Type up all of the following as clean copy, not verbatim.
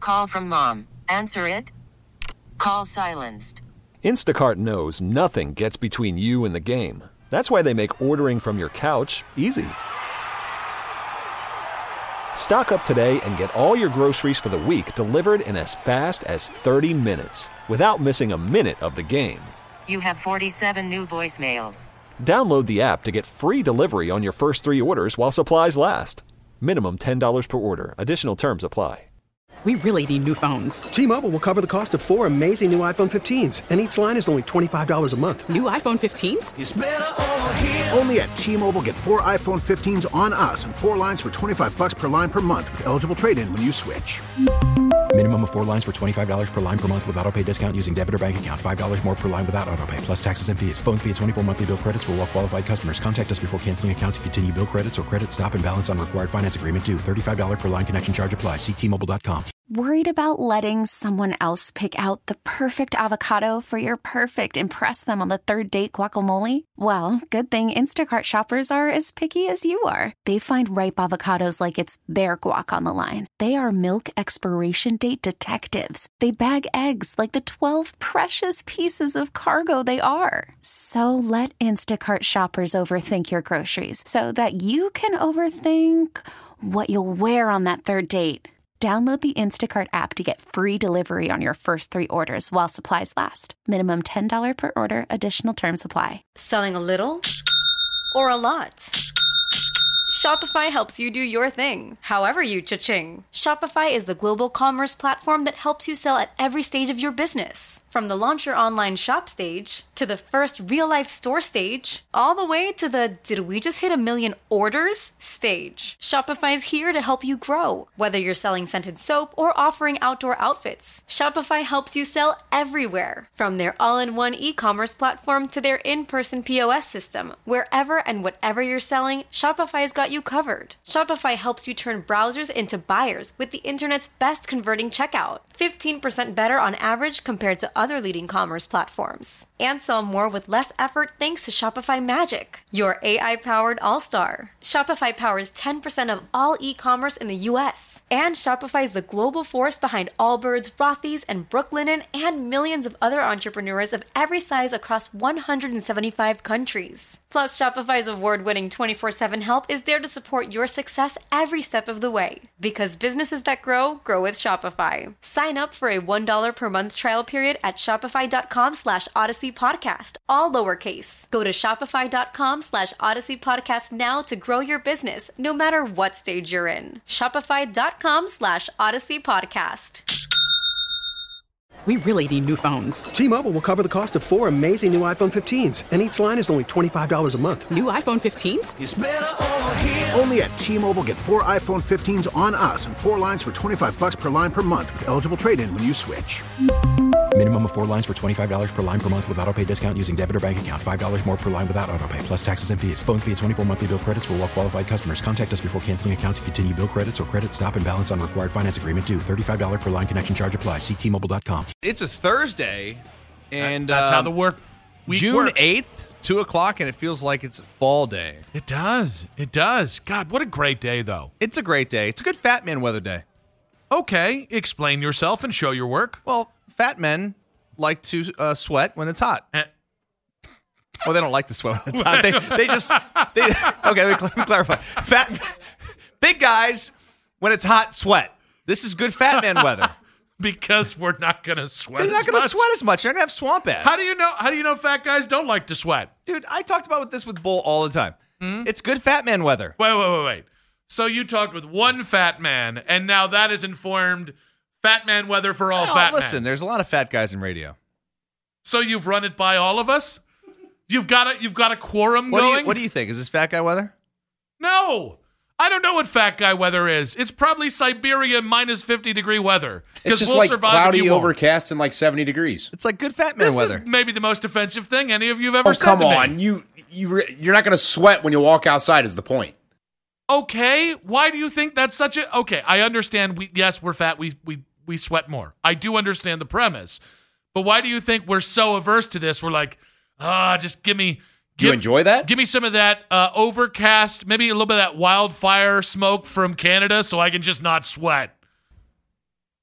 Call from mom. Answer it. Call silenced. Instacart knows nothing gets between you and the game. That's why they make ordering from your couch easy. Stock up today and get all your groceries for the week delivered in as fast as 30 minutes without missing a minute of the game. You have 47 new voicemails. Download the app to get free delivery on your first 3 orders while supplies last. Minimum $10 per order. Additional terms apply. We really need new phones. T-Mobile will cover the cost of 4 amazing new iPhone 15s, and each line is only $25 a month. New iPhone 15s? It's better over here. Only at T-Mobile, get 4 iPhone 15s on us and 4 lines for $25 per line per month with eligible trade-in when you switch. Minimum of 4 lines for $25 per line per month with autopay discount using debit or bank account. $5 more per line without autopay, plus taxes and fees. Phone fee at 24 monthly bill credits for well-qualified customers. Contact us before canceling account to continue bill credits or credit stop and balance on required finance agreement due. $35 per line connection charge applies. See T-Mobile.com. Worried about letting someone else pick out the perfect avocado for your perfect impress them on the third date guacamole? Well, good thing Instacart shoppers are as picky as you are. They find ripe avocados like it's their guac on the line. They are milk expiration date detectives. They bag eggs like the 12 precious pieces of cargo they are. So let Instacart shoppers overthink your groceries so that you can overthink what you'll wear on that third date. Download the Instacart app to get free delivery on your first 3 orders while supplies last. Minimum $10 per order. Additional terms apply. Selling a little or a lot? Shopify helps you do your thing, however you cha-ching. Shopify is the global commerce platform that helps you sell at every stage of your business. From the launch your online shop stage, to the first real-life store stage, all the way to the did we just hit 1 million orders stage. Shopify's here to help you grow. Whether you're selling scented soap or offering outdoor outfits, Shopify helps you sell everywhere. From their all-in-one e-commerce platform to their in-person POS system, wherever and whatever you're selling, Shopify's got you covered. Shopify helps you turn browsers into buyers with the internet's best converting checkout. 15% better on average compared to other leading commerce platforms. And sell more with less effort thanks to Shopify Magic, your AI-powered all-star. Shopify powers 10% of all e-commerce in the US. And Shopify is the global force behind Allbirds, Rothy's, and Brooklinen, and millions of other entrepreneurs of every size across 175 countries. Plus, Shopify's award-winning 24/7 help is there to support your success every step of the way. Because businesses that grow, grow with Shopify. Sign up for a $1 per month trial period at shopify.com/Odyssey Podcast, all lowercase. Go to shopify.com/Odyssey Podcast now to grow your business, no matter what stage you're in. Shopify.com/Odyssey Podcast. We really need new phones. T-Mobile will cover the cost of 4 amazing new iPhone 15s, and each line is only $25 a month. New iPhone 15s? It's better over here. Only at T-Mobile, get 4 iPhone 15s on us and 4 lines for $25 per line per month with eligible trade-in when you switch. Minimum of 4 lines for $25 per line per month with autopay discount using debit or bank account. $5 more per line without autopay, plus taxes and fees. Phone fee at 24 monthly bill credits for well-qualified customers. Contact us before canceling account to continue bill credits or credit stop and balance on required finance agreement due. $35 per line connection charge applies. See T-Mobile.com. It's a Thursday, and that's how the week June works. 8th, 2 o'clock, and it feels like it's a fall day. It does. It does. God, what a great day, though. It's a great day. It's a good fat man weather day. Okay, explain yourself and show your work. Well, fat men like to sweat when it's hot. Well, they don't like to sweat when it's hot. Okay, let me clarify. Big guys, when it's hot, sweat. This is good fat man weather. Because we're not going to sweat You're not going to sweat as much. You're going to have swamp ass. How do you know fat guys don't like to sweat? Dude, I talked about this with Bull all the time. It's good fat man weather. Wait. So you talked with one fat man, and now that has informed fat man weather for all fat men. Listen, there's a lot of fat guys in radio. So you've run it by all of us? You've got a quorum going? What do you think? Is this fat guy weather? No. I don't know what fat guy weather is. It's probably Siberia minus 50-degree weather. It's just we'll like survive cloudy, overcast, and like 70 degrees. It's like good fat man weather. This is maybe the most offensive thing any of you have ever said come to me. on. You're not going to sweat when you walk outside is the point. Okay. Why do you think that's such a... Okay, I understand. We're fat. We sweat more. I do understand the premise. But why do you think we're so averse to this? We're like, just give me... You enjoy that? Give me some of that overcast, maybe a little bit of that wildfire smoke from Canada so I can just not sweat.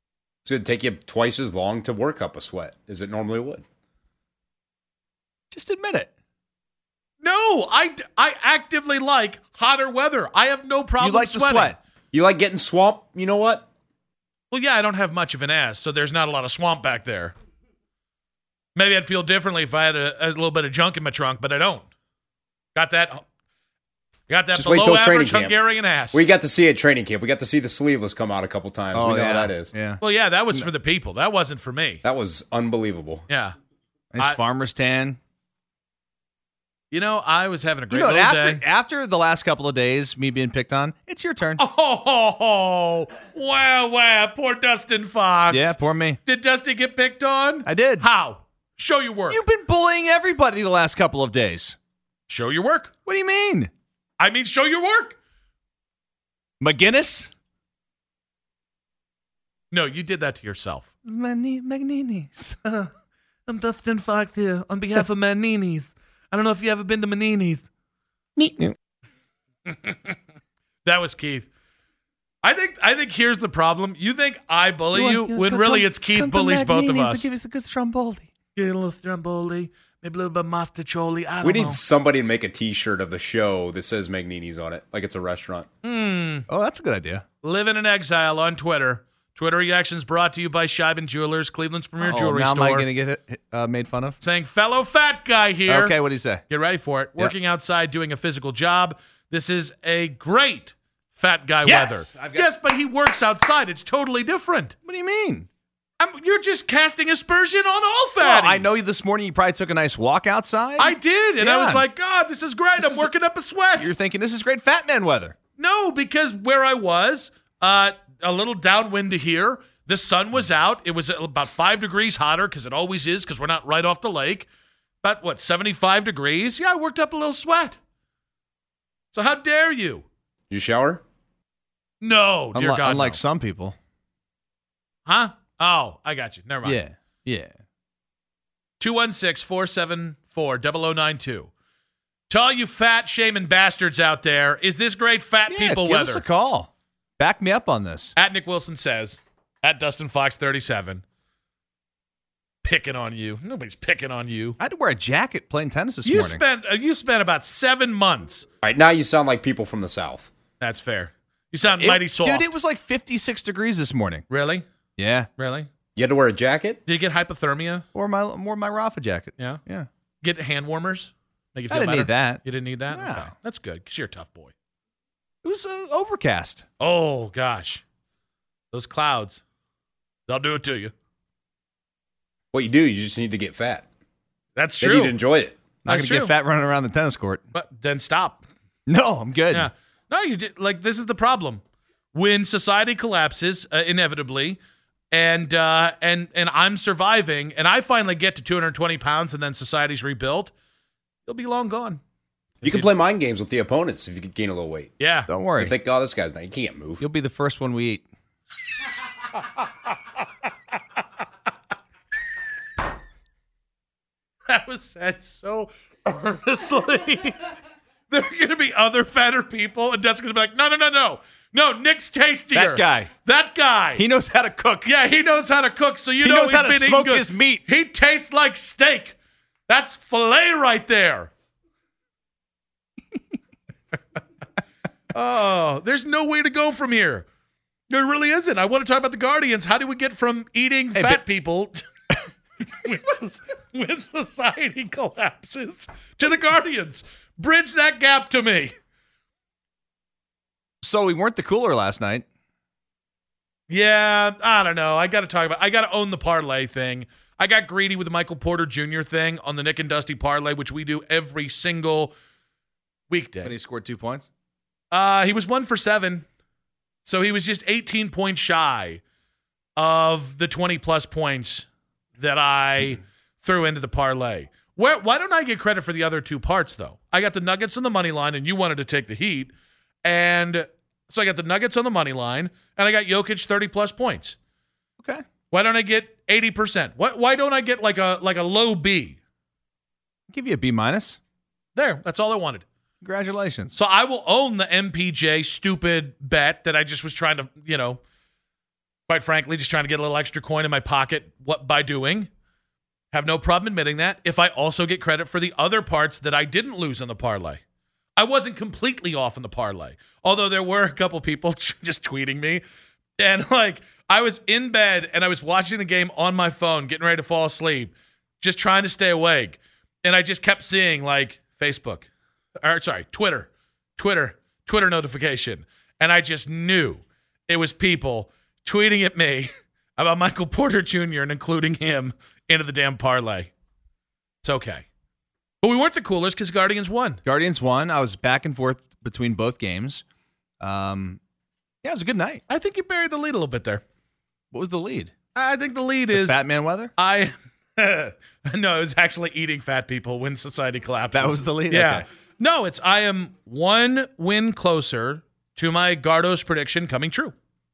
So it'd take you twice as long to work up a sweat as it normally would. Just admit it. No, I actively like hotter weather. I have no problem You like sweating. the sweat. You like getting swamp? You know what? Well, yeah, I don't have much of an ass, so there's not a lot of swamp back there. Maybe I'd feel differently if I had a little bit of junk in my trunk, but I don't. Got that Just wait till below training average camp. Hungarian ass. We got to see it at training camp. We got to see the sleeveless come out a couple times. Oh, we know yeah. how that is. Yeah. Well, yeah, that was for the people. That wasn't for me. That was unbelievable. Yeah. Nice farmer's tan. You know, I was having a great You know, little after, day. after the last couple of days, me being picked on, it's your turn. Oh, wow. Poor Dustin Fox. Yeah, poor me. Did Dusty get picked on? I did. How? Show your work. You've been bullying everybody the last couple of days. Show your work. What do you mean? I mean, show your work. McGinnis? No, you did that to yourself. Magnini's. I'm Dustin Fox here on behalf of Manini's. I don't know if you ever been to Manini's. That was Keith. I think here's the problem. You think I bully you when really it's Keith bullies both of us. Give us a good stromboli. Get a little stromboli, maybe a little bit of mozzarella. I don't We know. need somebody to make a T-shirt of the show that says Magnini's on it, like it's a restaurant. Oh, that's a good idea. Living in Exile on Twitter. Twitter reactions brought to you by Scheiben Jewelers, Cleveland's premier jewelry now store. am I going to get it, made fun of? Saying, fellow fat guy here. Okay, what do you say? Get ready for it. Yep. Working outside, doing a physical job. This is a great fat guy Yes, weather. Yes, but he works outside. It's totally different. What do you mean? You're just casting aspersion on all fatties. Well, I know this morning you probably took a nice walk outside. I did, and I Yeah. was like, God, this is great. I'm working up a sweat. You're thinking this is great fat man weather. No, because where I was, a little downwind to here, the sun was out. It was about 5 degrees hotter, because it always is, because we're not right off the lake. About, 75 degrees? Yeah, I worked up a little sweat. So how dare you? You shower? No, dear God, Unlike no. some people. Huh? Oh, I got you. Never mind. Yeah. 216-474-0092. To all you fat shaming bastards out there, is this great fat people give weather? us a call. Back me up on this. At Nick Wilson says, at Dustin Fox 37, picking on you. Nobody's picking on you. I had to wear a jacket playing tennis this You morning. spent about 7 months. All right, now you sound like people from the South. That's fair. You sound mighty soft. Dude, it was like 56 degrees this morning. Really? Yeah. Really? You had to wear a jacket? Did you get hypothermia? Or my Rafa jacket. Yeah. Yeah. Get hand warmers? Make you I feel didn't better? need that. You didn't need that? No. Okay. That's good, because you're a tough boy. It was overcast. Oh, gosh. Those clouds. They'll do it to you. What you do, you just need to get fat. That's Then true. you'd enjoy it. Not going That's to get true. fat running around the tennis court. But then stop. No, I'm good. Yeah. No, you did. Like, this is the problem. When society collapses, inevitably, and I'm surviving, and I finally get to 220 pounds, and then society's rebuilt, you'll be long gone. You can play mind games with the opponents if you could gain a little weight. Yeah. Don't worry. You think, oh, this guy's not, he can't move. You'll be the first one we eat. That was said so earnestly. There are going to be other fatter people, and Desk's going to be like, no. No, Nick's tastier. That guy. He knows how to cook. Yeah, he knows how to cook, so you He know knows he's how to been eating smoke good. his meat. He tastes like steak. That's filet right there. Oh, there's no way to go from here. There really isn't. I want to talk about the Guardians. How do we get from eating fat people when society collapses to the Guardians? Bridge that gap to me. So we weren't the cooler last night. Yeah, I don't know. I got to own the parlay thing. I got greedy with the Michael Porter Jr. thing on the Nick and Dusty parlay, which we do every single weekday. And he scored 2 points? He was 1 for 7. So he was just 18 points shy of the 20-plus points that I threw into the parlay. Why don't I get credit for the other 2 parts, though? I got the Nuggets on the money line, and you wanted to take the Heat. And so I got the Nuggets on the money line, and I got Jokic 30-plus points. Okay. Why don't I get 80%? Why don't I get like a low B? I'll give you a B-. There, that's all I wanted. Congratulations. So I will own the MPJ stupid bet that I just was trying to, Quite frankly, just trying to get a little extra coin in my pocket. What by doing? Have no problem admitting that. If I also get credit for the other parts that I didn't lose on the parlay. I wasn't completely off in the parlay. Although there were a couple people just tweeting me. And like, I was in bed and I was watching the game on my phone, getting ready to fall asleep, just trying to stay awake. And I just kept seeing like Twitter notification. And I just knew it was people tweeting at me about Michael Porter Jr. and including him into the damn parlay. It's okay. But we weren't the coolest because Guardians won. Guardians won. I was back and forth between both games. Yeah, it was a good night. I think you buried the lead a little bit there. What was the lead? I think the lead is Fat Man Weather? No, it was actually eating fat people when society collapses. That was the lead? Yeah. Okay. No, I am one win closer to my Gardos prediction coming true.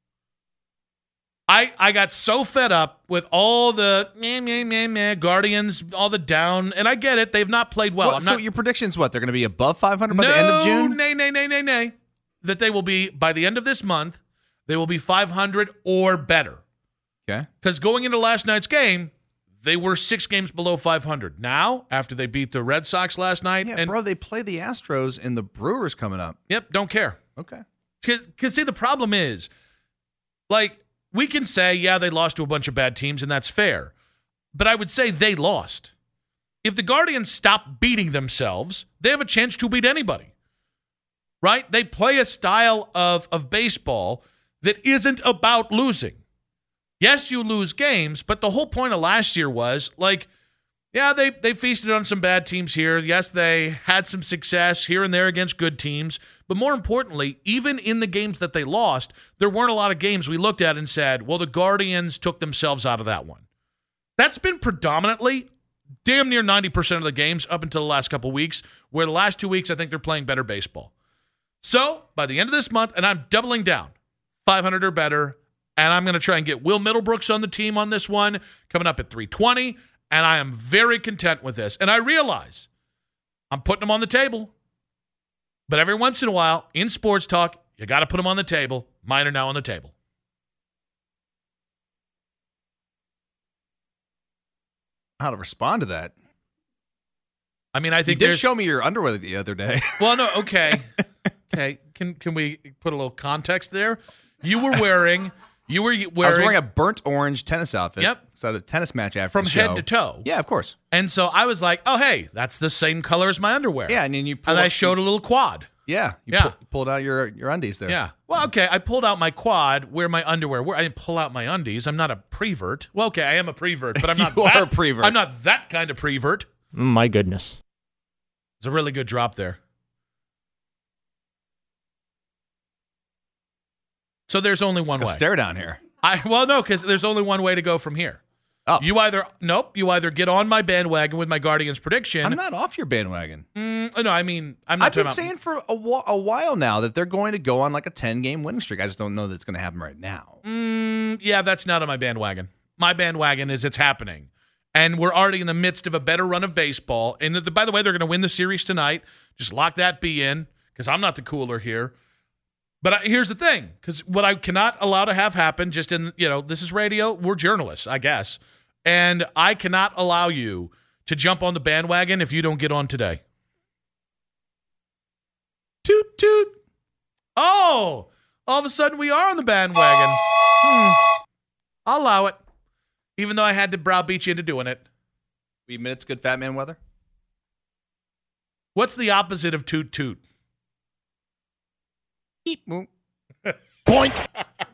I got so fed up with all the Guardians, all the down, and I get it. They've not played well. So your prediction's what? They're going to be above 500 by the end of June? Nay. That they will be, by the end of this month, they will be 500 or better. Okay. Because going into last night's game, they were 6 games below 500. Now, after they beat the Red Sox last night. Yeah, bro, they play the Astros and the Brewers coming up. Yep, don't care. Okay. Because, see, the problem is, like, we can say, yeah, they lost to a bunch of bad teams, and that's fair. But I would say they lost. If the Guardians stop beating themselves, they have a chance to beat anybody. Right? They play a style of baseball that isn't about losing. Yes, you lose games, but the whole point of last year was, like, yeah, they feasted on some bad teams here. Yes, they had some success here and there against good teams. But more importantly, even in the games that they lost, there weren't a lot of games we looked at and said, well, the Guardians took themselves out of that one. That's been predominantly damn near 90% of the games up until the last couple weeks, where the last 2 weeks I think they're playing better baseball. So by the end of this month, and I'm doubling down, 500 or better, and I'm going to try and get Will Middlebrooks on the team on this one, coming up at 320. And I am very content with this. And I realize I'm putting them on the table. But every once in a while, in sports talk, you got to put them on the table. Mine are now on the table. How to respond to that? I mean, I think you did show me your underwear the other day. Well, no, okay. Okay, can we put a little context there? You were wearing... I was wearing a burnt orange tennis outfit. Yep. So I had a tennis match after from the show. head to toe. Yeah, of course. And so I was like, oh, hey, that's the same color as my underwear. Yeah, and then I showed a little quad. Yeah. You pulled out your undies there. Yeah. Well, okay, I pulled out my quad where my underwear were. I didn't pull out my undies. I'm not a prevert. Well, okay, I am a prevert, but I'm not You are a prevert. I'm not that kind of prevert. My goodness. It's a really good drop there. So there's only one way. Stare down here. Well, no, because there's only one way to go from here. Oh. You either get on my bandwagon with my Guardians prediction. I'm not off your bandwagon. No, I mean, I've been saying for a while now that they're going to go on like a 10-game winning streak. I just don't know that it's going to happen right now. Yeah, that's not on my bandwagon. My bandwagon is it's happening. And we're already in the midst of a better run of baseball. And by the way, they're going to win the series tonight. Just lock that B in because I'm not the cooler here. But here's the thing, because what I cannot allow to have happen, just in, this is radio, we're journalists, I guess. And I cannot allow you to jump on the bandwagon if you don't get on today. Toot, toot. Oh, all of a sudden we are on the bandwagon. I'll allow it, even though I had to browbeat you into doing it. We admit it's good Fat Man Weather? What's the opposite of toot, toot? Boink.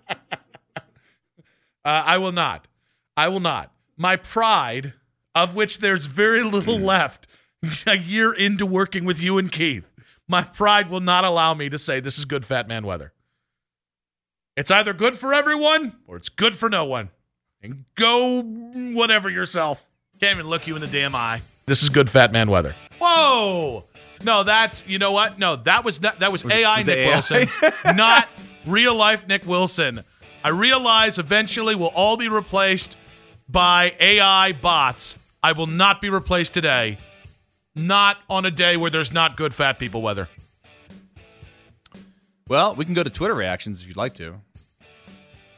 I will not. My pride, of which there's very little left a year into working with you and Keith, my pride will not allow me to say this is good Fat Man Weather. It's either good for everyone or it's good for no one. And go whatever yourself. Can't even look you in the damn eye. This is good Fat Man Weather. Whoa! No, you know what? No, that was AI Nick Wilson, not real life Nick Wilson. I realize eventually we'll all be replaced by AI bots. I will not be replaced today. Not on a day where there's not good fat people weather. Well, we can go to Twitter reactions if you'd like to.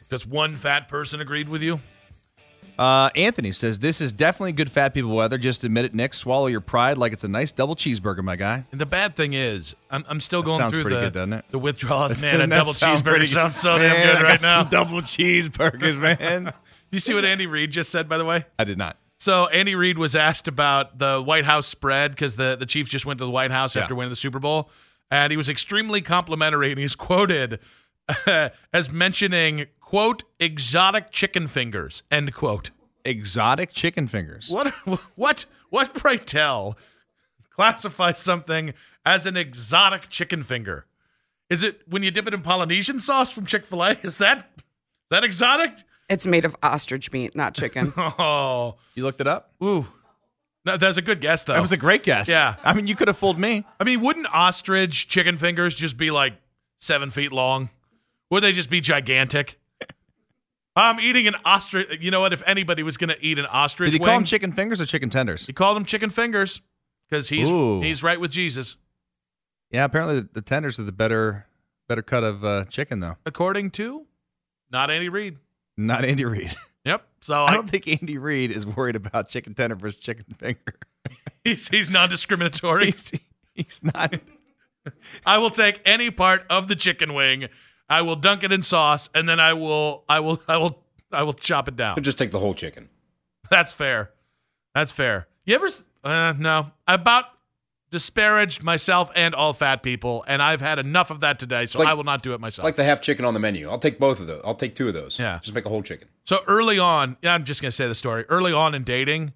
Just one fat person agreed with you? Anthony says, this is definitely good fat people weather. Just admit it, Nick. Swallow your pride like it's a nice double cheeseburger, my guy. And the bad thing is, I'm still going sounds through pretty good, doesn't it? the withdrawals. Man, a That double sounds cheeseburger pretty sounds so Man, damn good I right got now. some double cheeseburgers, man. You see what Andy Reid just said, by the way? I did not. So Andy Reid was asked about the White House spread because the Chiefs just went to the White House after winning the Super Bowl, and he was extremely complimentary, and he's quoted as mentioning, quote, exotic chicken fingers, end quote. Exotic chicken fingers. What, pray tell, classifies something as an exotic chicken finger? Is it when you dip it in Polynesian sauce from Chick-fil-A? Is that exotic? It's made of ostrich meat, not chicken. Oh. You looked it up? Ooh. No, that's a good guess, though. That was a great guess. Yeah. I mean, you could have fooled me. I mean, wouldn't ostrich chicken fingers just be like 7 feet long? Would they just be gigantic? I'm eating an ostrich. You know what? If anybody was going to eat an ostrich Did he wing, call them chicken fingers or chicken tenders? he called them chicken fingers because he's right with Jesus. Yeah, apparently the tenders are the better cut of chicken, though. According to not Andy Reid. Not Andy Reid. Yep. So I don't think Andy Reid is worried about chicken tender versus chicken finger. he's non-discriminatory. He's not. I will take any part of the chicken wing. I will dunk it in sauce, and then I will chop it down. Just take the whole chicken. That's fair. That's fair. You ever? No. About disparaged myself and all fat people, and I've had enough of that today, so I will not do it myself. Like the half chicken on the menu. I'll take both of those. I'll take 2 of those. Yeah. Just make a whole chicken. So early on, I'm just going to say the story. Early on in dating,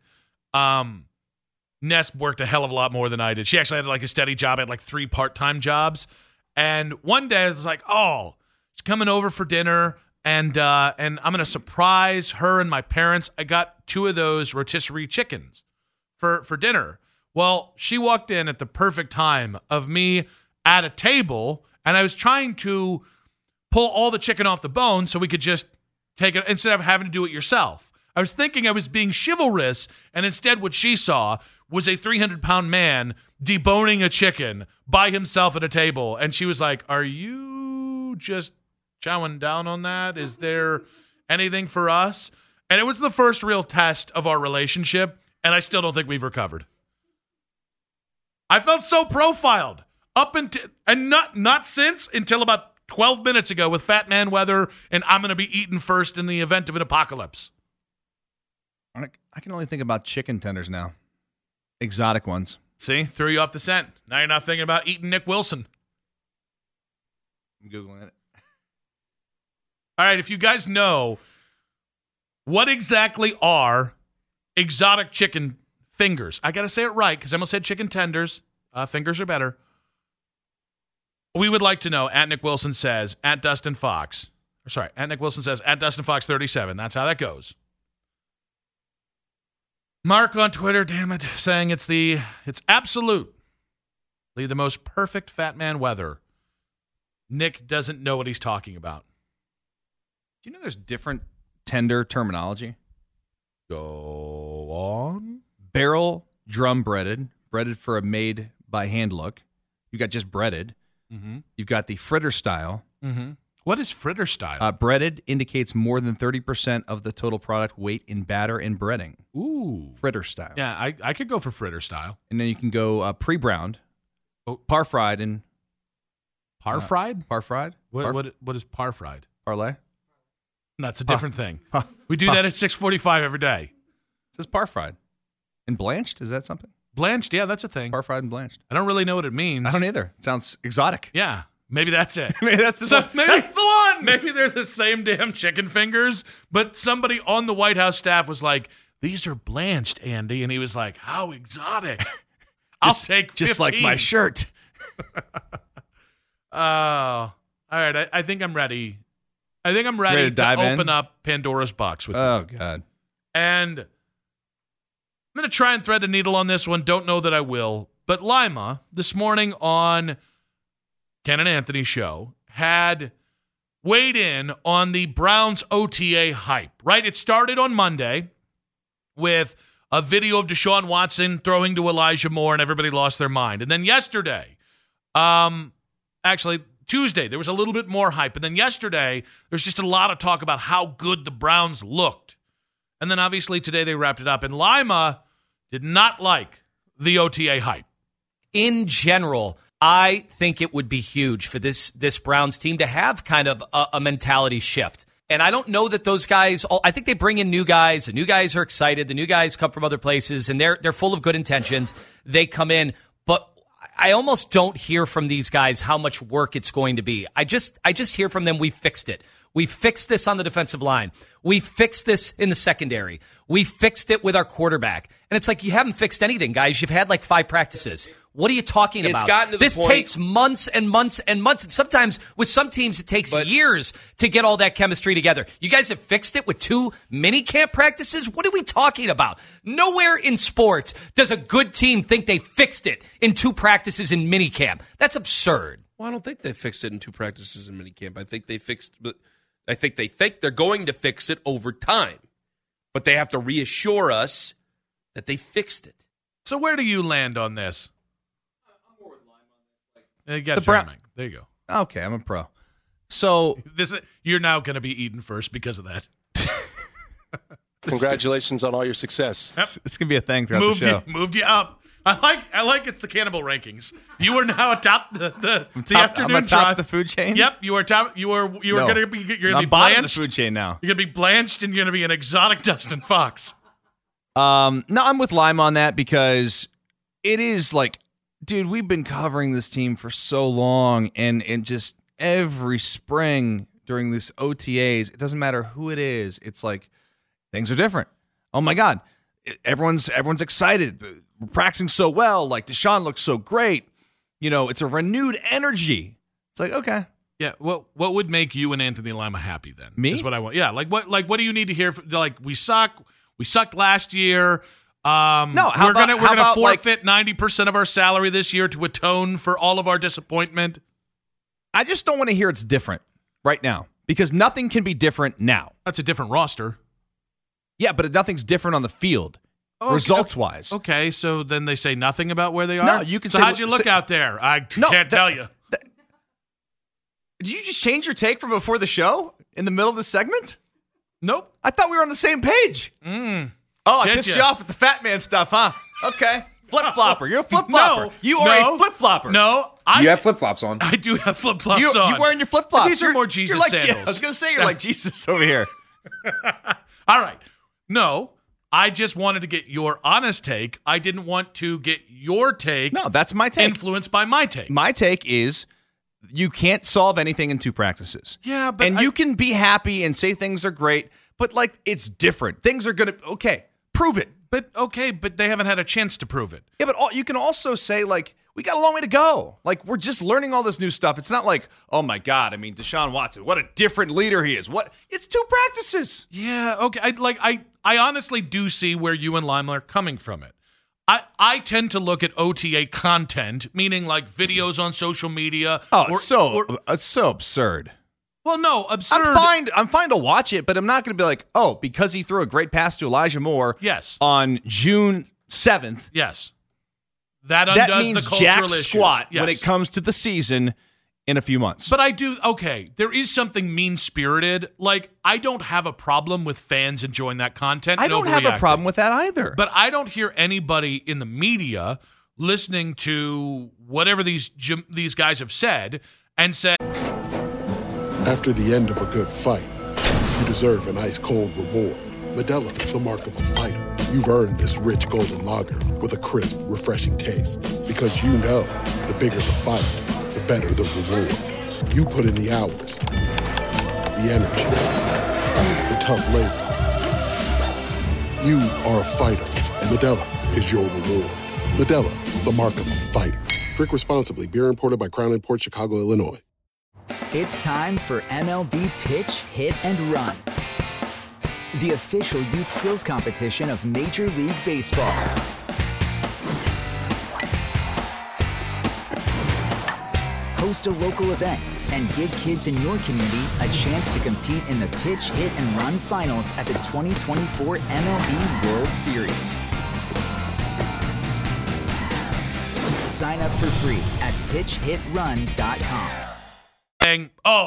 Ness worked a hell of a lot more than I did. She actually had like a steady job. I had like 3 part-time jobs. And one day I was like, oh, she's coming over for dinner, and I'm going to surprise her and my parents. I got 2 of those rotisserie chickens for dinner. Well, she walked in at the perfect time of me at a table, and I was trying to pull all the chicken off the bone so we could just take it instead of having to do it yourself. I was thinking I was being chivalrous, and instead what she saw was a 300-pound man deboning a chicken by himself at a table, and she was like, are you just chowing down on that? Is there anything for us? And it was the first real test of our relationship, and I still don't think we've recovered. I felt so profiled up until, and not since, until about 12 minutes ago with Fat Man Weather and I'm going to be eaten first in the event of an apocalypse. I can only think about chicken tenders now. Exotic ones. See? Threw you off the scent. Now you're not thinking about eating Nick Wilson. I'm Googling it. All right, if you guys know what exactly are exotic chicken fingers, I got to say it right because I almost said chicken tenders. Fingers are better. We would like to know, at Nick Wilson says, at Dustin Fox. Sorry, at Nick Wilson says, at Dustin Fox 37. That's how that goes. Mark on Twitter, damn it, saying it's absolutely the most perfect Fat Man weather. Nick doesn't know what he's talking about. Do you know there's different tender terminology? Go on. Barrel drum breaded for a made by hand look. You got just breaded. Mm-hmm. You've got the fritter style. Mm-hmm. What is fritter style? Breaded indicates more than 30% of the total product weight in batter and breading. Ooh. Fritter style. Yeah, I could go for fritter style. And then you can go pre-browned, par fried, and par fried. Par fried. What is par fried? Parlay. That's a different thing. We do that at 6:45 every day. It says par fried. And blanched, is that something? Blanched, yeah, that's a thing. Par fried and blanched. I don't really know what it means. I don't either. It sounds exotic. Yeah, maybe that's it. Maybe that's that's the one. Maybe they're the same damn chicken fingers, but somebody on the White House staff was like, "These are blanched, Andy," and he was like, "How exotic!" I'll take 15. Just like my shirt. Oh, all right. I think I'm ready. I think I'm ready to open up Pandora's box with you. Oh, God. And I'm going to try and thread the needle on this one. Don't know that I will. But Lima, this morning on Ken and Anthony's show, had weighed in on the Browns OTA hype, right? It started on Monday with a video of Deshaun Watson throwing to Elijah Moore, and everybody lost their mind. And then yesterday, actually Tuesday, there was a little bit more hype. And then yesterday, there's just a lot of talk about how good the Browns looked. And then obviously today they wrapped it up. And Lima did not like the OTA hype. In general, I think it would be huge for this Browns team to have kind of a mentality shift. And I don't know that those guys, I think they bring in new guys. The new guys are excited. The new guys come from other places, and they're full of good intentions. They come in. But I almost don't hear from these guys how much work it's going to be. I just hear from them, we fixed it. We fixed this on the defensive line. We fixed this in the secondary. We fixed it with our quarterback. And it's like, you haven't fixed anything, guys. You've had like 5 practices. What are you talking about? This takes months and months and months. And sometimes with some teams, it takes years to get all that chemistry together. You guys have fixed it with 2 mini camp practices? What are we talking about? Nowhere in sports does a good team think they fixed it in 2 practices in mini camp. That's absurd. Well, I don't think they fixed it in 2 practices in mini camp. I think they think they're going to fix it over time. But they have to reassure us that they fixed it. So where do you land on this? I'm more with Lima. You got Jeremy. There you go. Okay, I'm a pro. So you're now going to be eaten first because of that. Congratulations on all your success. Yep. It's going to be a thing throughout the show. Moved you up. I like it's the cannibal rankings. You are now atop the afternoon I'm atop the food chain. Yep, you are top. You are going to be. You're going to be bottom blanched. of the food chain now. You're going to be blanched, and you're going to be an exotic Dustin Fox. No, I'm with Lima on that because it is like, dude, we've been covering this team for so long, and just every spring during these OTAs, it doesn't matter who it is. It's like things are different. Oh my God, everyone's excited. We're practicing so well. Like Deshaun looks so great. You know, it's a renewed energy. It's like, okay. Yeah. What would make you and Anthony Lima happy then? Me? Is what I want. Yeah. Like what do you need to hear? Like we suck. We sucked last year. We're gonna forfeit 90% of our salary this year to atone for all of our disappointment. I just don't want to hear it's different right now because nothing can be different now. That's a different roster. Yeah, but nothing's different on the field. Okay, results-wise. Okay, so then they say nothing about where they are? No, you can so say... how'd you look out there? I can't tell you. Did you just change your take from before the show in the middle of the segment? Nope. I thought we were on the same page. Oh, I pissed you off with the fat man stuff, huh? Okay. Flip-flopper. You're a flip-flopper. No, you are a flip-flopper. You have flip-flops on. I do have flip-flops on. You're wearing your flip-flops. These are more Jesus sandals. I was going to say you're like Jesus over here. All right. No, I just wanted to get your honest take. I didn't want to get your take. No, that's my take. Influenced by my take. My take is you can't solve anything in 2 practices. Yeah, but you can be happy and say things are great, but like it's different. Things are going to, okay, prove it. But they haven't had a chance to prove it. Yeah, but you can also say like, we got a long way to go. Like, we're just learning all this new stuff. It's not like, oh my God, I mean, Deshaun Watson, what a different leader he is. It's 2 practices. Yeah, okay. I honestly do see where you and Lima are coming from it. I tend to look at OTA content, meaning like videos on social media. Oh, it's so absurd. Well, no, absurd. I'm fine to watch it, but I'm not going to be like, oh, because he threw a great pass to Elijah Moore on June 7th. Yes. That undoes means the cultural jack issues. squat Yes. when it comes to the season in a few months. But there is something mean-spirited. Like, I don't have a problem with fans enjoying that content. I don't have a problem with that either. But I don't hear anybody in the media listening to whatever these guys have said and said, after the end of a good fight, you deserve an ice-cold reward. Modelo is the mark of a fighter. You've earned this rich golden lager with a crisp, refreshing taste. Because you know, the bigger the fight, the better the reward. You put in the hours, the energy, the tough labor. You are a fighter, and Modelo is your reward. Modelo, the mark of a fighter. Drink responsibly. Beer imported by Crown Imports, Chicago, Illinois. It's time for MLB Pitch, Hit, and Run, the official youth skills competition of Major League Baseball. Host a local event and give kids in your community a chance to compete in the Pitch, Hit, and Run finals at the 2024 MLB World Series. Sign up for free at pitchhitrun.com. saying,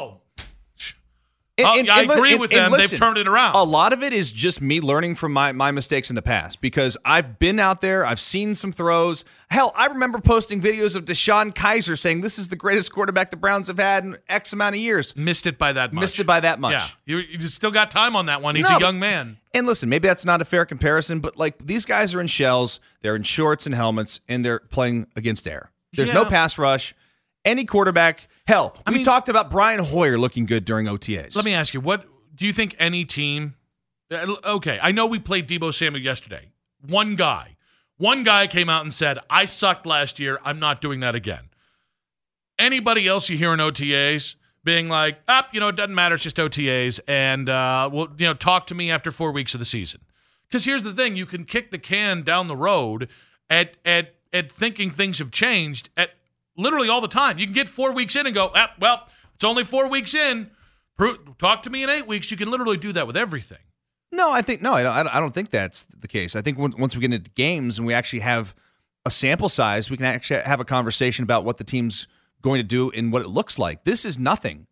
I agree with them. Listen, they've turned it around. A lot of it is just me learning from my mistakes in the past because I've been out there. I've seen some throws. Hell, I remember posting videos of Deshaun Kaiser saying this is the greatest quarterback the Browns have had in X amount of years. Missed it by that much. Yeah. You still got time on that one. He's a young man. And listen, maybe that's not a fair comparison, but like these guys are in shells. They're in shorts and helmets, and they're playing against air. There's no pass rush. Any quarterback. Hell, we talked about Brian Hoyer looking good during OTAs. Let me ask you, what do you think any team – okay, I know we played Deebo Samuel yesterday. One guy came out and said, I sucked last year. I'm not doing that again. Anybody else you hear in OTAs being like, it doesn't matter. It's just OTAs. And, talk to me after 4 weeks of the season. Because here's the thing. You can kick the can down the road at thinking things have changed at literally all the time. You can get 4 weeks in and go, it's only 4 weeks in. Talk to me in 8 weeks. You can literally do that with everything. No, I don't think that's the case. I think once we get into games and we actually have a sample size, we can actually have a conversation about what the team's going to do and what it looks like. This is nothing.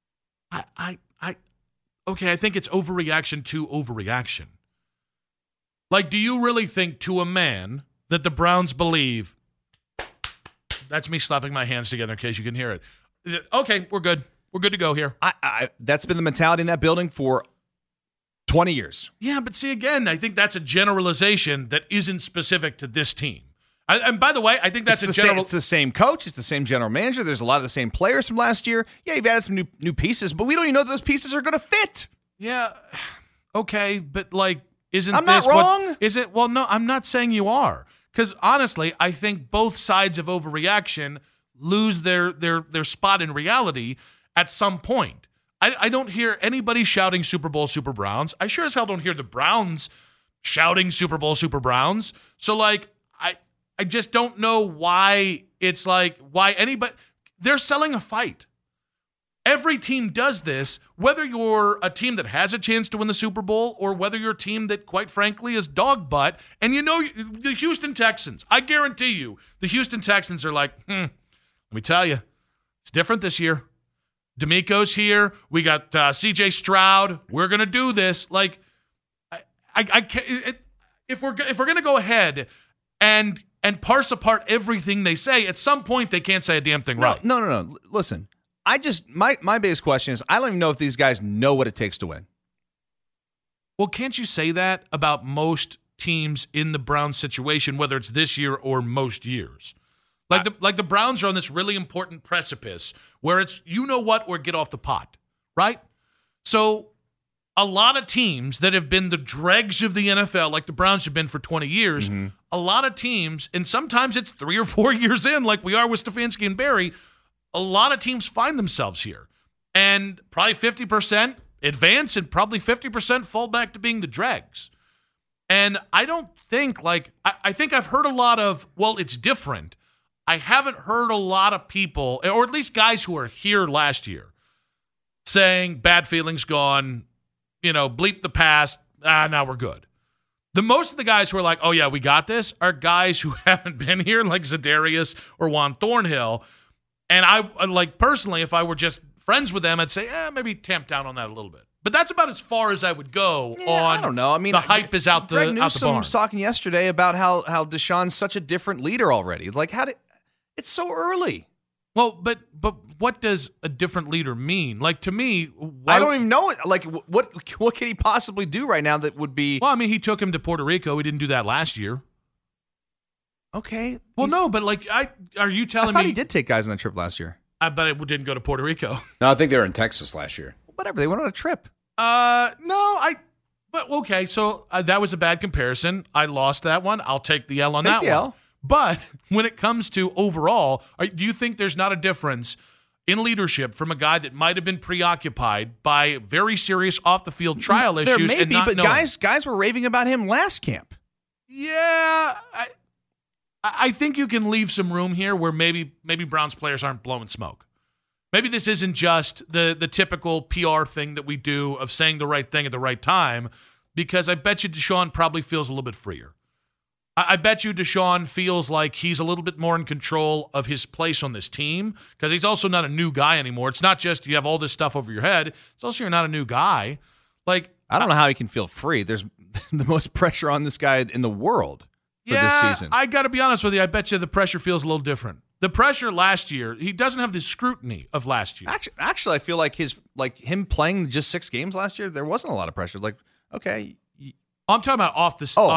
I think it's overreaction to overreaction. Like, do you really think to a man that the Browns believe? That's me slapping my hands together in case you can hear it. Okay, we're good. We're good to go here. That's been the mentality in that building for 20 years. Yeah, but see, again, I think that's a generalization that isn't specific to this team. And by the way, I think that's it's the same coach. It's the same general manager. There's a lot of the same players from last year. Yeah, you've added some new pieces, but we don't even know if those pieces are going to fit. Yeah, okay, but like, isn't I'm this not wrong? Is it? Well, no, I'm not saying you are. Because honestly, I think both sides of overreaction lose their spot in reality at some point. I don't hear anybody shouting Super Bowl, Super Browns. I sure as hell don't hear the Browns shouting Super Bowl, Super Browns. So, like, I just don't know why it's like, why anybody – they're selling a fight. Every team does this, whether you're a team that has a chance to win the Super Bowl or whether you're a team that, quite frankly, is dog butt. And the Houston Texans, I guarantee you, the Houston Texans are like, let me tell you, it's different this year. D'Amico's here. We got C.J. Stroud. We're going to do this. Like, I can't, if we're going to go ahead and parse apart everything they say, at some point they can't say a damn thing right. No. Listen. My biggest question is I don't even know if these guys know what it takes to win. Well, can't you say that about most teams in the Browns situation, whether it's this year or most years? Like the Browns are on this really important precipice where it's you know what or get off the pot, right? So a lot of teams that have been the dregs of the NFL, like the Browns have been for 20 years, a lot of teams, and sometimes it's 3 or 4 years in, like we are with Stefanski and Barry, a lot of teams find themselves here. And probably 50% advance and probably 50% fall back to being the dregs. And I don't think, I think I've heard a lot of, well, it's different. I haven't heard a lot of people, or at least guys who were here last year, saying bad feelings gone, bleep the past, now we're good. Most of the guys who are like, oh yeah, we got this, are guys who haven't been here, like Za'Darius or Juan Thornhill. And I, personally, if I were just friends with them, I'd say, maybe tamp down on that a little bit. But that's about as far as I would go on. I don't know. I mean, the hype is out the barn. Greg Newsome was talking yesterday about how Deshaun's such a different leader already. Like, it's so early. Well, but what does a different leader mean? Like, to me, I don't even know it. Like, what can he possibly do right now that would be? Well, I mean, he took him to Puerto Rico. He didn't do that last year. Okay. Well, no, but are you telling me? I thought he did take guys on a trip last year. I bet it didn't go to Puerto Rico. No, I think they were in Texas last year. Whatever. They went on a trip. But okay. So that was a bad comparison. I lost that one. I'll take the L on that one. But when it comes to overall, do you think there's not a difference in leadership from a guy that might have been preoccupied by very serious off the field trial issues? There may be, but guys were raving about him last camp. Yeah. I think you can leave some room here where maybe Browns players aren't blowing smoke. Maybe this isn't just the typical PR thing that we do of saying the right thing at the right time, because I bet you Deshaun probably feels a little bit freer. I bet you Deshaun feels like he's a little bit more in control of his place on this team because he's also not a new guy anymore. It's not just you have all this stuff over your head. It's also you're not a new guy. Like, I don't know how he can feel free. There's the most pressure on this guy in the world for this season. I got to be honest with you. I bet you the pressure feels a little different. The pressure last year, he doesn't have the scrutiny of last year. Actually, I feel like him playing just 6 games last year, there wasn't a lot of pressure. Like, okay. I'm talking about off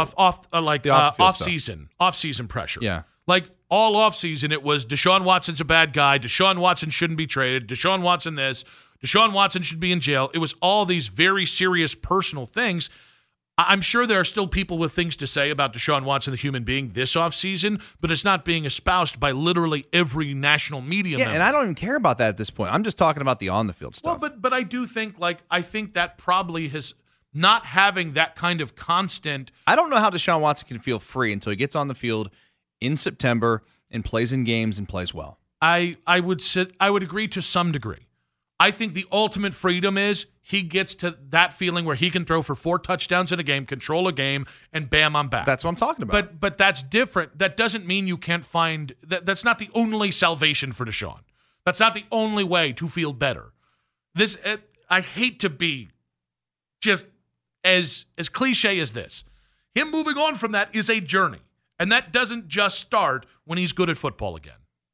season pressure. Yeah. Like all off season, it was Deshaun Watson's a bad guy. Deshaun Watson shouldn't be traded. Deshaun Watson this. Deshaun Watson should be in jail. It was all these very serious personal things. I'm sure there are still people with things to say about Deshaun Watson, the human being, this offseason, but it's not being espoused by literally every national media member. And I don't even care about that at this point. I'm just talking about the on-the-field stuff. Well, but I do think, I think that probably has not having that kind of constant. I don't know how Deshaun Watson can feel free until he gets on the field in September and plays in games and plays well. I would agree to some degree. I think the ultimate freedom is he gets to that feeling where he can throw for 4 touchdowns in a game, control a game, and bam, I'm back. That's what I'm talking about. But that's different. That doesn't mean you can't find that's not the only salvation for Deshaun. That's not the only way to feel better. I hate to be just as cliche as this. Him moving on from that is a journey, and that doesn't just start when he's good at football again.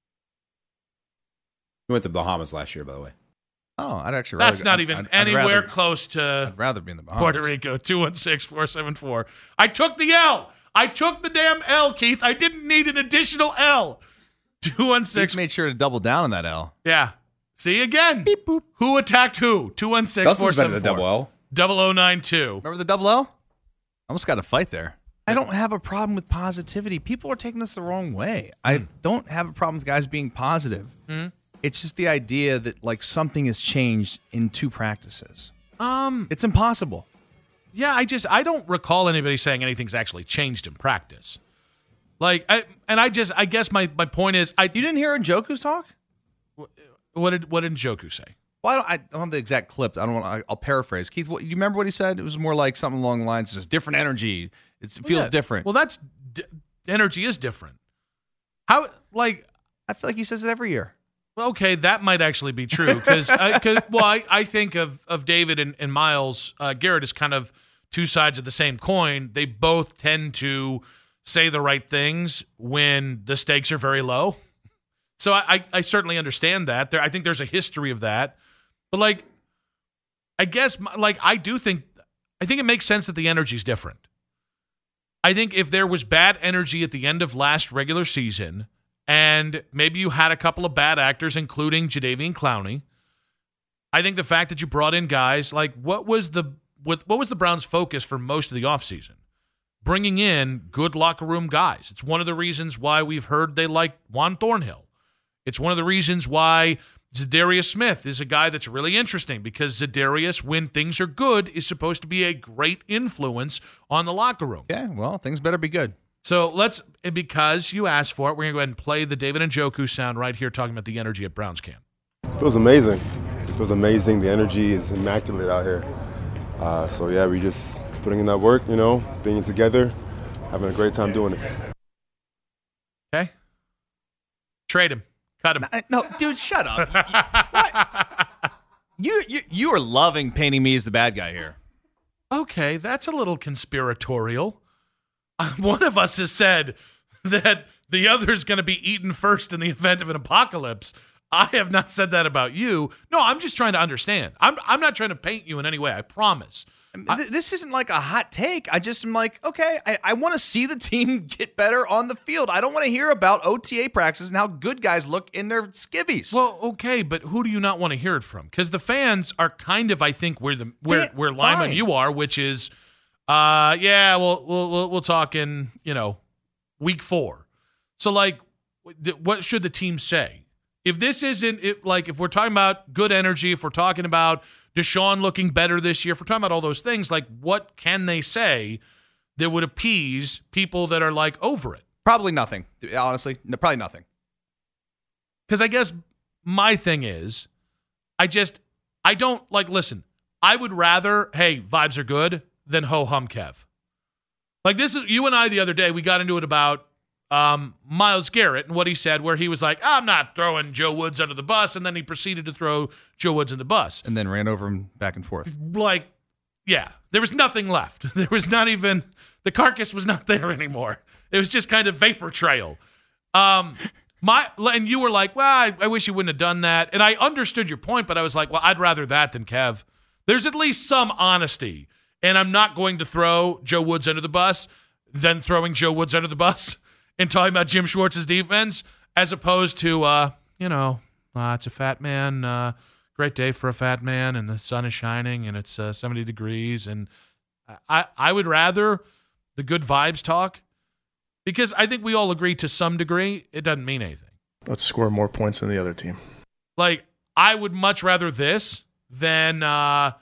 He went to the Bahamas last year, by the way. Oh, I'd actually rather That's not even anywhere close to I'd rather be in the Bahamas. Puerto Rico, 216-474. I took the L. I took the damn L, Keith. I didn't need an additional L. 216. Keith made sure to double down on that L. Yeah. See again. Beep, boop. Who attacked who? 216-474. The double L. 0092. Remember the double L? Almost got a fight there. I don't have a problem with positivity. People are taking this the wrong way. I don't have a problem with guys being positive. It's just the idea that something has changed in 2 practices. It's impossible. Yeah, I don't recall anybody saying anything's actually changed in practice. I guess my point is you didn't hear Njoku's talk? What did Njoku say? Well, I don't have the exact clip. I'll paraphrase. Keith, you remember what he said? It was more like something along the lines of different energy. It feels different. Well, energy is different. How I feel like he says it every year. Okay, that might actually be true because I think of David and Miles Garrett as kind of 2 sides of the same coin. They both tend to say the right things when the stakes are very low. So I certainly understand that. I think there's a history of that. But I guess I think it makes sense that the energy is different. I think if there was bad energy at the end of last regular season, and maybe you had a couple of bad actors, including Jadeveon Clowney, I think the fact that you brought in guys what was the Browns' focus for most of the offseason? Bringing in good locker room guys. It's one of the reasons why we've heard they like Juan Thornhill. It's one of the reasons why Za'Darius Smith is a guy that's really interesting because Za'Darius, when things are good, is supposed to be a great influence on the locker room. Yeah, well, things better be good. So because you asked for it, we're going to go ahead and play the David Njoku sound right here talking about the energy at Browns camp. It was amazing. It was amazing. The energy is immaculate out here. We just putting in that work, being together, having a great time doing it. Okay. Trade him. Cut him. No, dude, shut up. You are loving painting me as the bad guy here. Okay, that's a little conspiratorial. One of us has said that the other is going to be eaten first in the event of an apocalypse. I have not said that about you. No, I'm just trying to understand. I'm not trying to paint you in any way. I promise. This isn't like a hot take. I just am okay, I want to see the team get better on the field. I don't want to hear about OTA practices and how good guys look in their skivvies. Well, okay, but who do you not want to hear it from? Because the fans are kind of, I think, where Lima and you are, which is, we'll talk in, week 4. So, what should the team say? If this isn't, if we're talking about good energy, if we're talking about Deshaun looking better this year, if we're talking about all those things, what can they say that would appease people that are, over it? Probably nothing. Honestly, probably nothing. Because I guess my thing is, I don't, listen, I would rather, hey, vibes are good, than ho-hum Kev. Like this is you and I the other day, we got into it about Myles Garrett and what he said, where he was like, I'm not throwing Joe Woods under the bus, and then he proceeded to throw Joe Woods in the bus. And then ran over him back and forth. Like, yeah, there was nothing left. There was not even, the carcass was not there anymore. It was just kind of vapor trail. And you were like, well, I wish you wouldn't have done that. And I understood your point, but I was like, well, I'd rather that than Kev. There's at least some honesty. And I'm not going to throw Joe Woods under the bus than throwing Joe Woods under the bus and talking about Jim Schwartz's defense, as opposed to, it's a fat man, great day for a fat man, and the sun is shining, and it's 70 degrees. And I would rather the good vibes talk, because I think we all agree to some degree it doesn't mean anything. Let's score more points than the other team. Like, I would much rather this than, I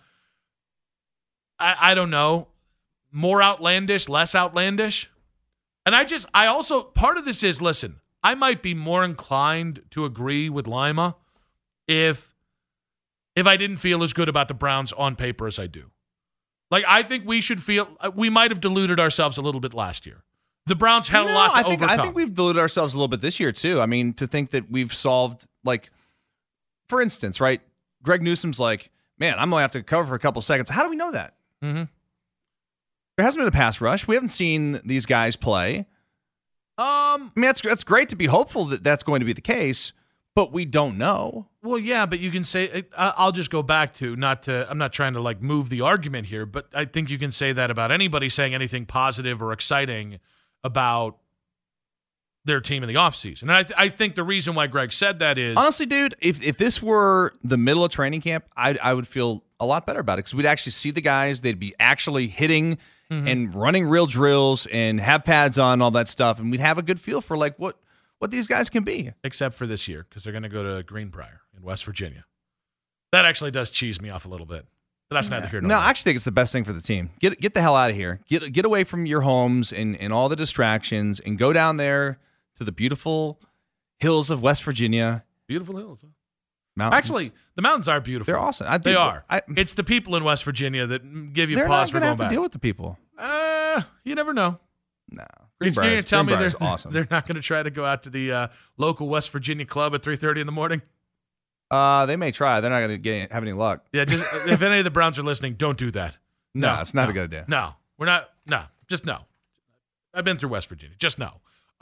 don't know, more outlandish, less outlandish. And I also, part of this is, listen, I might be more inclined to agree with Lima if I didn't feel as good about the Browns on paper as I do. Like, I think we might have deluded ourselves a little bit last year. The Browns had a lot to overcome. I think we've deluded ourselves a little bit this year, too. I mean, to think that we've solved, like, for instance, right, Greg Newsom's like, man, I'm going to have to cover for a couple seconds. How do we know that? Mm-hmm. There hasn't been a pass rush. We haven't seen these guys play. I mean, that's great to be hopeful that that's going to be the case, but we don't know. Well, yeah, but you can say, I'll just go back to, I'm not trying to like move the argument here, but I think you can say that about anybody saying anything positive or exciting about their team in the offseason. And I think the reason why Greg said that is, honestly, dude, if this were the middle of training camp, I would feel a lot better about it, because we'd actually see the guys. They'd be actually hitting and running real drills and have pads on, all that stuff, and we'd have a good feel for like what these guys can be. Except for this year, because they're going to go to Greenbrier in West Virginia. That actually does cheese me off a little bit, but that's neither here nor there. No, I actually think it's the best thing for the team. Get the hell out of here. Get away from your homes and all the distractions, and go down there to the beautiful hills of West Virginia. Beautiful hills, huh? Mountains. Actually, the mountains are beautiful. They're awesome. They are. It's the people in West Virginia that give you pause for going back. They're not going to have to deal with the people. You never know. No. You're going to tell me awesome. They're not going to try to go out to the local West Virginia club at 3:30 in the morning? They may try. They're not going to have any luck. Yeah, just if any of the Browns are listening, don't do that. No, it's not a good idea. No, we're not. No, just no. I've been through West Virginia. Just no.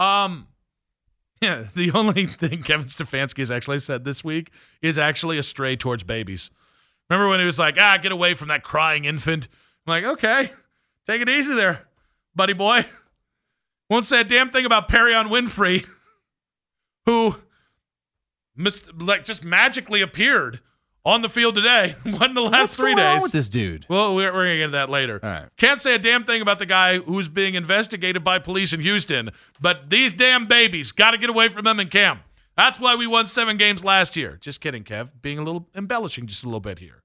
Yeah, the only thing Kevin Stefanski has actually said this week is actually a stray towards babies. Remember when he was like, get away from that crying infant? I'm like, okay, take it easy there, buddy boy. Won't say a damn thing about Perion Winfrey, who just magically appeared on the field today. What in the last 3 days? What's going on with this dude? Well, we're going to get into that later. All right. Can't say a damn thing about the guy who's being investigated by police in Houston, but these damn babies, got to get away from them in camp. That's why we won 7 games last year. Just kidding, Kev. Being a little embellishing just a little bit here.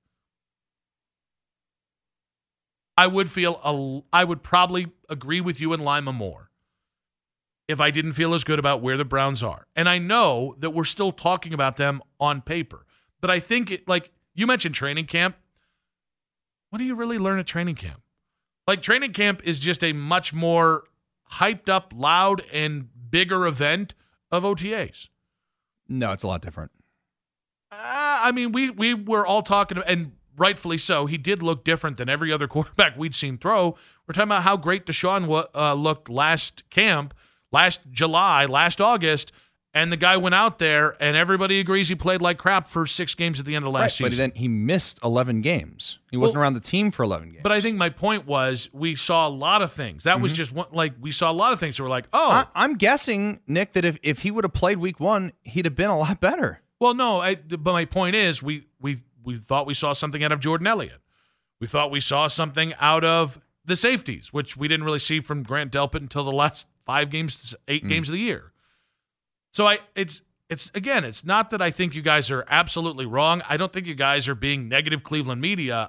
I would probably agree with you and Lima more if I didn't feel as good about where the Browns are. And I know that we're still talking about them on paper. But I think, like you mentioned training camp. What do you really learn at training camp? Like, training camp is just a much more hyped up, loud, and bigger event of OTAs. No, it's a lot different. I mean, we were all talking, and rightfully so, he did look different than every other quarterback we'd seen throw. We're talking about how great Deshaun looked last camp, last July, last August. And the guy went out there, and everybody agrees he played like crap for 6 games at the end of last season. But then he missed 11 games. He wasn't around the team for 11 games. But I think my point was we saw a lot of things. That was just one, like, we saw a lot of things that were like, oh. I'm guessing, Nick, that if he would have played week 1, he'd have been a lot better. Well, no, but my point is we thought we saw something out of Jordan Elliott. We thought we saw something out of the safeties, which we didn't really see from Grant Delpit until the last 8 games of the year. So it's not that I think you guys are absolutely wrong. I don't think you guys are being negative Cleveland media.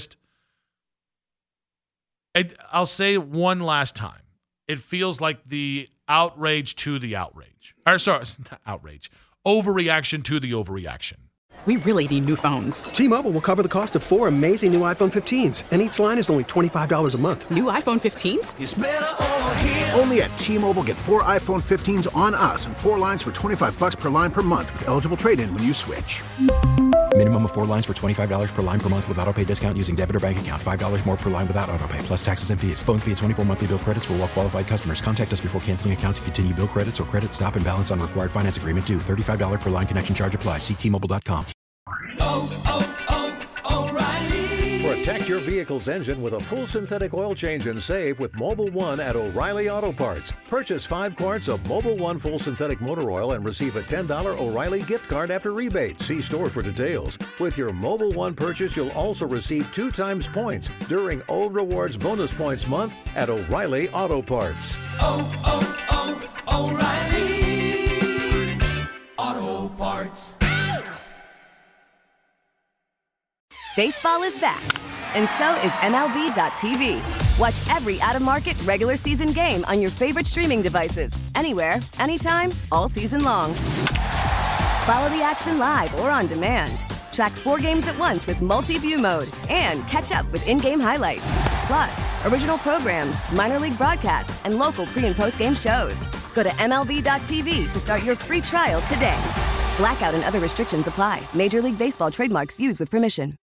I'll say it one last time. It feels like the outrage to the outrage. Or sorry, not outrage. Overreaction to the overreaction. We really need new phones. T-Mobile will cover the cost of 4 amazing new iPhone 15s, and each line is only $25 a month. New iPhone 15s? It's better over here. Only at T-Mobile, get 4 iPhone 15s on us and 4 lines for $25 per line per month with eligible trade-in when you switch. Minimum of 4 lines for $25 per line per month with autopay discount using debit or bank account. $5 more per line without autopay, plus taxes and fees. Phone fee at 24 monthly bill credits for well-qualified customers. Contact us before canceling account to continue bill credits or credit stop and balance on required finance agreement due. $35 per line connection charge applies. See T-Mobile.com. O'Reilly. Protect your vehicle's engine with a full synthetic oil change and save with Mobil 1 at O'Reilly Auto Parts. Purchase 5 quarts of Mobil 1 full synthetic motor oil and receive a $10 O'Reilly gift card after rebate. See store for details. With your Mobil 1 purchase, you'll also receive 2 times points during Old Rewards Bonus Points Month at O'Reilly Auto Parts. O'Reilly Auto Parts. Baseball is back, and so is MLB.tv. Watch every out-of-market, regular season game on your favorite streaming devices, anywhere, anytime, all season long. Follow the action live or on demand. Track 4 games at once with multi-view mode and catch up with in-game highlights. Plus, original programs, minor league broadcasts, and local pre- and post-game shows. Go to MLB.tv to start your free trial today. Blackout and other restrictions apply. Major League Baseball trademarks used with permission.